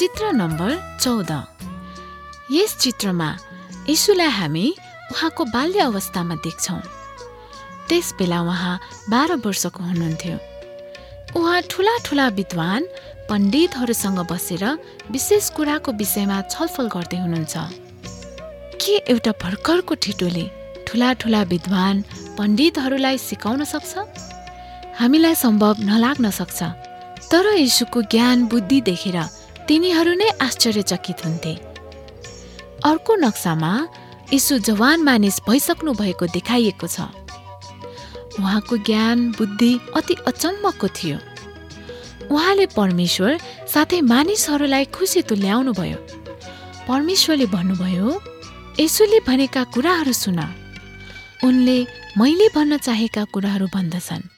चित्र नम्बर 14। यस चित्रमा यीशुलाई हामी उहाँको बाल्य अवस्थामा देख्छौँ। त्यस बेला उहाँ 12 वर्षको हुनुहुन्थ्यो। उहाँ ठुला विद्वान पण्डितहरूसँग बसेर विशेष कुराको विषयमा छलफल गर्दै हुनुहुन्छ। के एउटा भर्खरको ठिटोले ठुला विद्वान पण्डितहरूलाई सिकाउन सक्छ? हामीलाई सम्भव नलाग्न सक्छ, तर यीशुको ज्ञान बुद्धि देखेर तिनीहरू नै आश्चर्यचकित हुन्थे। अर्को नक्सामा यीशु जवान मानिस भइसक्नु भएको देखाइएको छ। उहाँको ज्ञान बुद्धि अति अचम्मको थियो। उहाँले परमेश्वर साथै मानिसहरूलाई खुसी तुल्याउनु भयो। परमेश्वरले भन्नुभयो, यीशुले भनेका कुराहरू सुन। उनले मैले भन्न चाहेका कुराहरू भन्दछन्।